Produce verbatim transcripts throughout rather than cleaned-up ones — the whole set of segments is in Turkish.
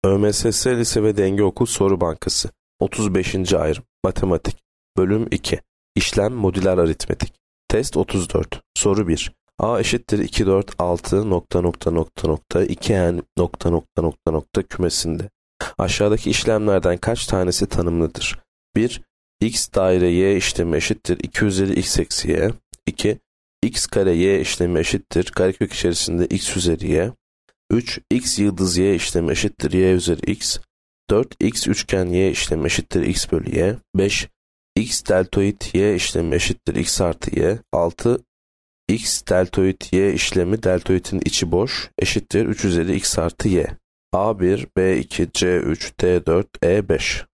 ÖMSS Lise ve Denge Okul Soru Bankası otuz beşinci Ayrım Matematik Bölüm iki İşlem Modüler Aritmetik Test otuz dört Soru bir A eşittir iki dört altı nokta nokta nokta nokta iki n nokta nokta nokta nokta kümesinde aşağıdaki işlemlerden kaç tanesi tanımlıdır? bir X daire y işlemi eşittir iki üzeri x eksi y. iki X kare y işlemi eşittir karekök içerisinde x üzeri y. üç X yıldız y işlemi eşittir y üzeri x. dört X üçgen y işlemi eşittir x bölü y. beş X deltoid y işlemi eşittir x artı y. altı X deltoid y işlemi deltoidin içi boş eşittir üç üzeri x artı y. A bir, B iki, C üç, D dört, E beş.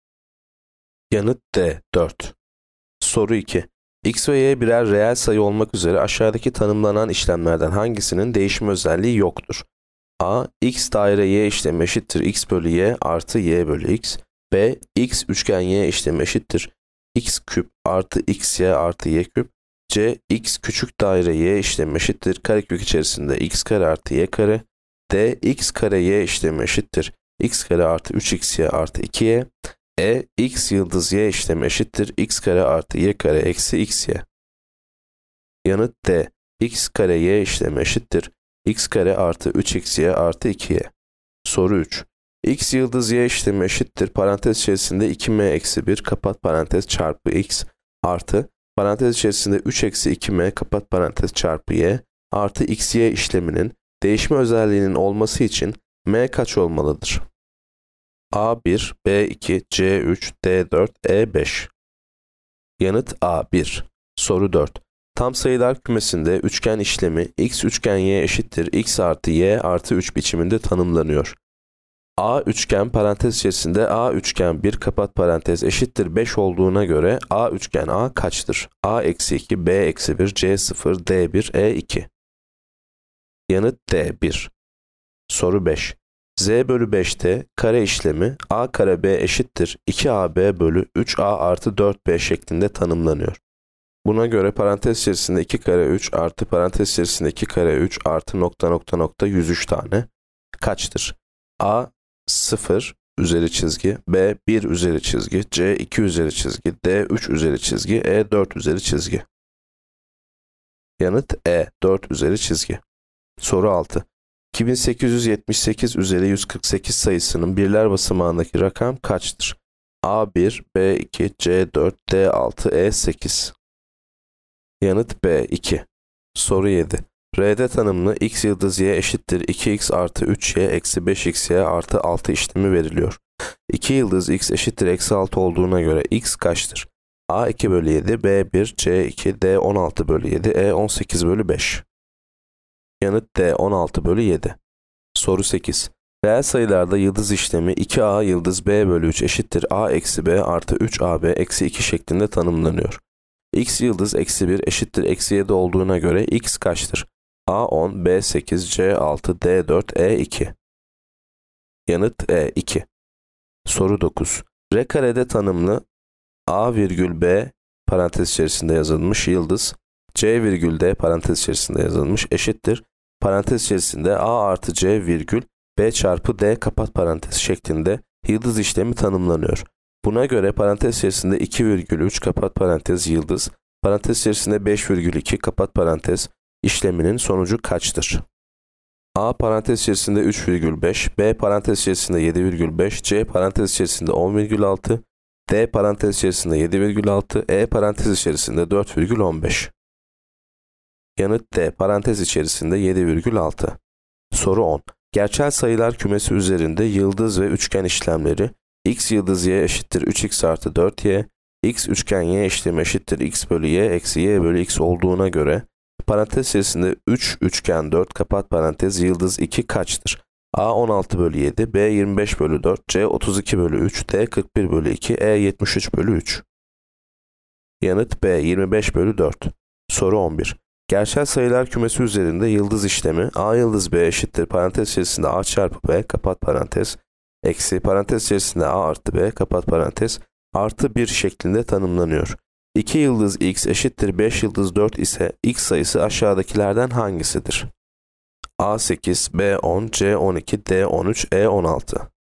Yanıt D dört. Soru iki. X ve y birer reel sayı olmak üzere aşağıdaki tanımlanan işlemlerden hangisinin değişim özelliği yoktur? A. X daire y işlemi eşittir x bölü y artı y bölü x. B. X üçgen y işlemi eşittir x küp artı xy artı y küp. C. X küçük daire y işlemi eşittir karekök içerisinde x kare artı y kare. D. X kare y işlemi eşittir x kare artı üç x y artı iki y. E. X yıldız y işlemi eşittir x kare artı y kare eksi xy. Yanıt D. X kare y işlemi eşittir x kare artı üç x y artı iki y. Soru üç. X yıldız y işlemi eşittir parantez içerisinde iki m eksi bir kapat parantez çarpı x artı parantez içerisinde üç eksi iki m kapat parantez çarpı y artı xy işleminin değişme özelliğinin olması için m kaç olmalıdır? A bir, B iki, C üç, D dört, E beş. Yanıt A bir. Soru dört. Tam sayılar kümesinde üçgen işlemi x üçgen y eşittir x artı y artı üç biçiminde tanımlanıyor. A üçgen parantez içerisinde A üçgen bir kapat parantez eşittir beş olduğuna göre A üçgen A kaçtır? A eksi iki, B eksi bir, C sıfır, D bir, E iki. Yanıt D bir. Soru beş. Z bölü beşte kare işlemi A kare B eşittir iki A B bölü üç A artı dört B şeklinde tanımlanıyor. Buna göre parantez içerisinde iki kare üç artı parantez içerisinde iki kare üç artı nokta nokta nokta yüz üç tane kaçtır? A sıfır üzeri çizgi, B bir üzeri çizgi, C iki üzeri çizgi, D üç üzeri çizgi, E dört üzeri çizgi. Yanıt E dört üzeri çizgi. Soru altı. iki bin sekiz yüz yetmiş sekiz üzeri yüz kırk sekiz sayısının birler basamağındaki rakam kaçtır? A bir, B iki, C dört, D altı, E sekiz. Yanıt B iki. Soru yedi. R'de tanımlı x yıldız y eşittir iki x artı üç y eksi beş x y artı altı işlemi veriliyor. iki yıldız x eşittir eksi altı olduğuna göre x kaçtır? A iki bölü yedi, B bir, C iki, D on altı bölü yedi, E on sekiz bölü beş. Yanıt D on altı bölü yedi. Soru sekiz. Reel sayılarda yıldız işlemi iki A yıldız B bölü üç eşittir A eksi B artı üç A B eksi iki şeklinde tanımlanıyor. X yıldız eksi bir eşittir eksi yedi olduğuna göre x kaçtır? A on, B sekiz, C altı, D dört, E iki. Yanıt E iki. Soru dokuz. R karede tanımlı A virgül B parantez içerisinde yazılmış yıldız, C virgül D parantez içerisinde yazılmış eşittir parantez içerisinde A artı C virgül B çarpı D kapat parantez şeklinde yıldız işlemi tanımlanıyor. Buna göre parantez içerisinde iki virgül üç kapat parantez yıldız, parantez içerisinde beş virgül iki kapat parantez işleminin sonucu kaçtır? A parantez içerisinde üç virgül beş, B parantez içerisinde yedi virgül beş, C parantez içerisinde on virgül altı, D parantez içerisinde yedi virgül altı, E parantez içerisinde dört virgül on beş. Yanıt D parantez içerisinde yedi virgül altı. Soru on. Gerçel sayılar kümesi üzerinde yıldız ve üçgen işlemleri x yıldız y eşittir üç x artı dört y, x üçgen y işlemi eşittir x bölü y eksi y bölü x olduğuna göre parantez içerisinde üç üçgen dört kapat parantez yıldız iki kaçtır? A on altı bölü yedi, B yirmi beş bölü dört, C otuz iki bölü üç, D kırk bir bölü iki, E yetmiş üç bölü üç. Yanıt B yirmi beş bölü dört. Soru on bir. Gerçel sayılar kümesi üzerinde yıldız işlemi A yıldız B eşittir parantez içerisinde A çarpı B kapat parantez eksi parantez içerisinde A artı B kapat parantez artı bir şeklinde tanımlanıyor. iki yıldız x eşittir beş yıldız dört ise x sayısı aşağıdakilerden hangisidir? A sekiz, B on, C on iki, D on üç, E on altı.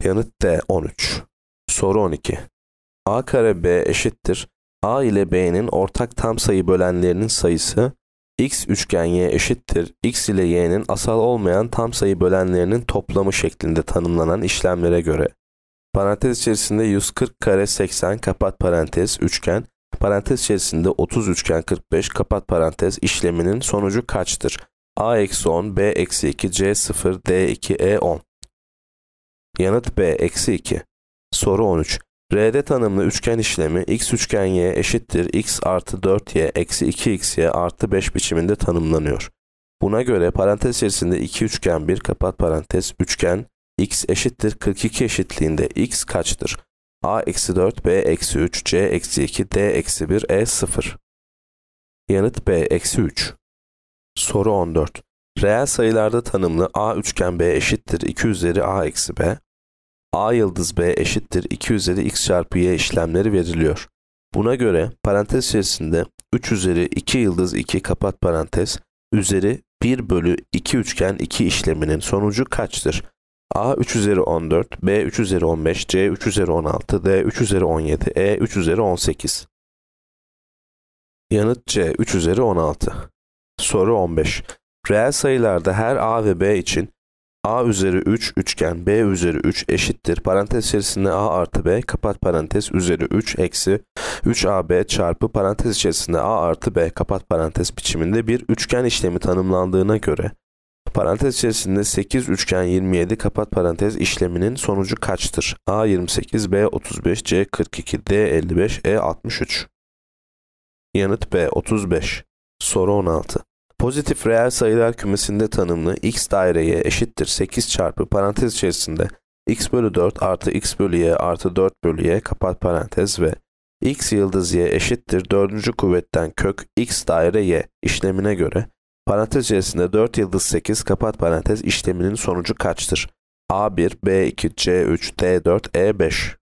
Yanıt D on üç. Soru on iki. A kare B eşittir A ile B'nin ortak tam sayı bölenlerinin sayısı X üçgen Y eşittir X ile Y'nin asal olmayan tam sayı bölenlerinin toplamı şeklinde tanımlanan işlemlere göre parantez içerisinde yüz kırk kare seksen kapat parantez üçgen parantez içerisinde otuz üçgen kırk beş kapat parantez işleminin sonucu kaçtır? A eksi on, B eksi iki, C sıfır, D iki, E on. Yanıt B eksi iki. Soru on üç. R'de tanımlı üçgen işlemi X üçgen Y eşittir X artı dört Y eksi iki X Y artı beş biçiminde tanımlanıyor. Buna göre parantez içerisinde iki üçgen bir kapat parantez üçgen X eşittir kırk iki eşitliğinde X kaçtır? A eksi dört, B eksi üç, C eksi iki, D eksi bir, E sıfır. Yanıt B eksi üç. Soru on dört. Reel sayılarda tanımlı A üçgen B eşittir iki üzeri A eksi B. A yıldız B eşittir iki üzeri X çarpı Y işlemleri veriliyor. Buna göre parantez içerisinde üç üzeri iki yıldız iki kapat parantez üzeri bir bölü iki üçgen iki işleminin sonucu kaçtır? A üç üzeri on dört, B üç üzeri on beş, C üç üzeri on altı, D üç üzeri on yedi, E üç üzeri on sekiz. Yanıt C üç üzeri on altı. Soru on beş. Reel sayılarda her A ve B için A üzeri üç üçgen B üzeri üç eşittir parantez içerisinde A artı B kapat parantez üzeri üç eksi üç A B çarpı parantez içerisinde A artı B kapat parantez biçiminde bir üçgen işlemi tanımlandığına göre parantez içerisinde sekiz üçgen yirmi yedi kapat parantez işleminin sonucu kaçtır? A yirmi sekiz, B otuz beş, C kırk iki, D elli beş, E altmış üç. Yanıt B otuz beş. Soru on altı. Pozitif reel sayılar kümesinde tanımlı X daire Y eşittir sekiz çarpı parantez içerisinde X bölü dört artı X bölü Y artı dört bölü Y kapat parantez ve X yıldız Y eşittir dördüncü kuvvetten kök X daire Y işlemine göre parantez içerisinde dört yıldız sekiz kapat parantez işleminin sonucu kaçtır? A bir, B iki, C üç, D dört, E beş.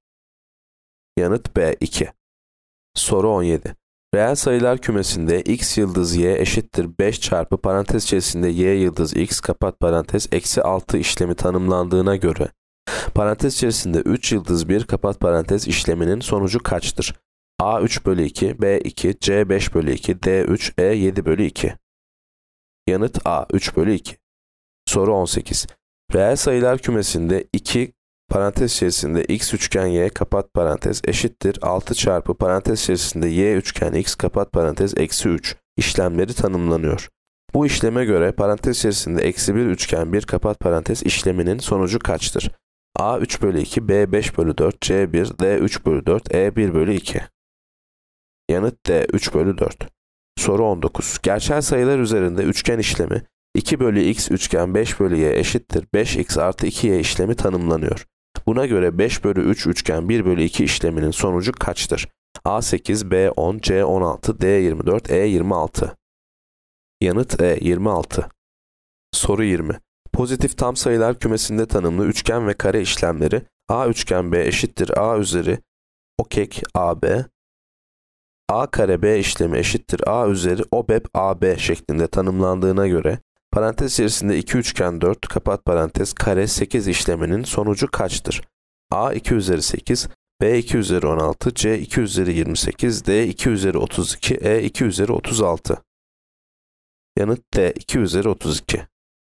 Yanıt B iki. Soru on yedi. Reel sayılar kümesinde X yıldız Y eşittir beş çarpı parantez içerisinde Y yıldız X kapat parantez eksi altı işlemi tanımlandığına göre parantez içerisinde üç yıldız bir kapat parantez işleminin sonucu kaçtır? A üç bölü iki, B iki, C beş bölü iki, D üç, E yedi bölü iki. Yanıt A üç bölü iki. Soru on sekiz. Reel sayılar kümesinde iki parantez içerisinde X üçgen Y kapat parantez eşittir altı çarpı parantez içerisinde Y üçgen X kapat parantez eksi üç işlemleri tanımlanıyor. Bu işleme göre parantez içerisinde eksi bir üçgen bir kapat parantez işleminin sonucu kaçtır? A üç bölü iki, B beş bölü dört, C bir, D üç bölü dört, E bir bölü iki. Yanıt D üç bölü dört. Soru on dokuz. Gerçel sayılar üzerinde üçgen işlemi iki bölü X üçgen beş bölü Y eşittir beş X artı iki Y işlemi tanımlanıyor. Buna göre beş bölü üç üçgen bir bölü iki işleminin sonucu kaçtır? A sekiz, B on, C on altı, D yirmi dört, E yirmi altı. Yanıt E yirmi altı. Soru yirmi. Pozitif tam sayılar kümesinde tanımlı üçgen ve kare işlemleri A üçgen B eşittir A üzeri okek A B, A kare B işlemi eşittir A üzeri obep A B şeklinde tanımlandığına göre parantez içerisinde iki üçgen dört kapat parantez kare sekiz işleminin sonucu kaçtır? A iki üzeri sekiz, B iki üzeri on altı, C iki üzeri yirmi sekiz, D iki üzeri otuz iki, E iki üzeri otuz altı. Yanıt D iki üzeri otuz iki.